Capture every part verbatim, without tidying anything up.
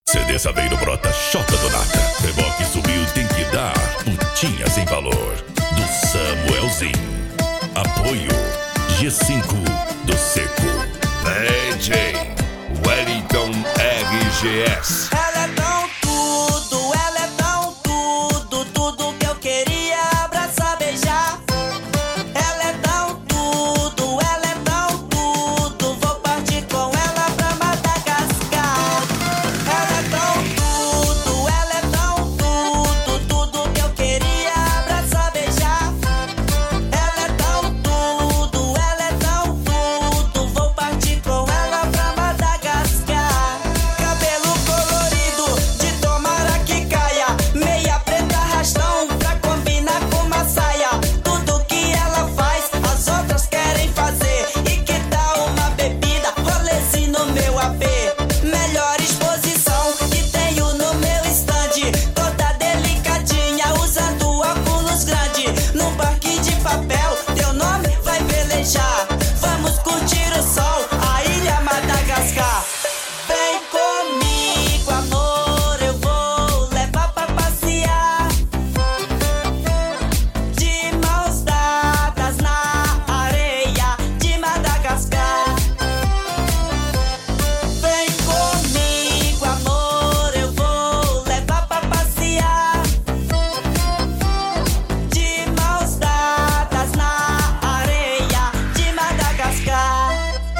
C D Saveiro brota Xota do Nata. Reboque subiu, tem que dar. Putinha sem valor, do Samuelzinho. Apoio G cinco do Seco. D J Wellington R G S. Ela é tão tudo, ela é tão tudo, tudo que eu queria abraçar, beijar. Ela é tão tudo, ela é tão tudo, vou partir com ela pra Madagascar. Ela é tão tudo, ela é tão tudo, tudo que eu queria abraçar, beijar. Ela é tão tudo, ela é tão tudo, vou partir com ela pra Madagascar. Cabelo colorido, de tomara que caia, meia preta arrastão pra combinar com uma saia. Tudo que ela faz, as outras querem fazer. E que tal uma bebida, rolezinho no meu A P? Melhor exposição que tenho no meu stand, toda delicadinha, usando óculos grande. Num parque de papel, teu nome vai velejar. Vamos curtir o sol, a ilha Madagascar. Vem comigo, amor, eu vou levar pra passear. De mãos dadas na areia de Madagascar. Vem comigo, amor, eu vou levar pra passear. De mãos dadas na areia de Madagascar.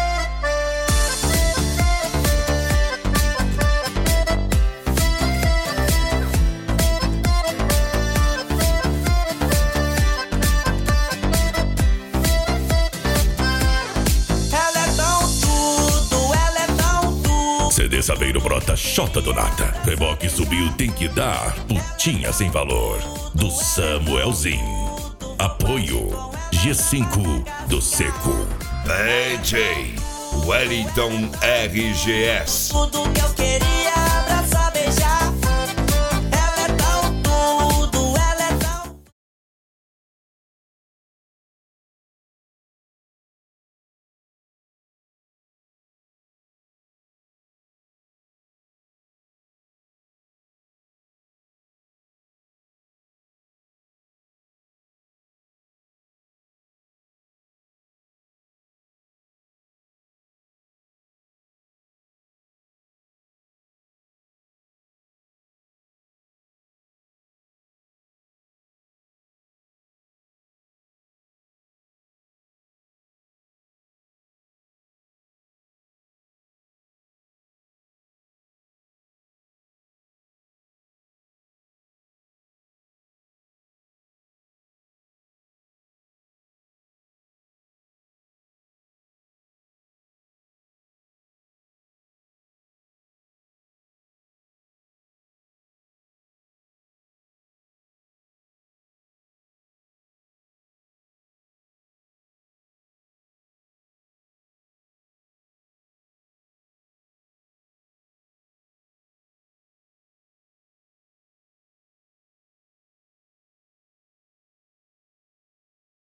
Ela é tão tudo, ela é tão tudo. C D Saveiro brota Xota do Nata. Reboque subiu, tem que dar. Putinha sem valor, do Samuelzinho. Apoio G cinco do Seco. D J Wellington R G S. Tudo que eu queria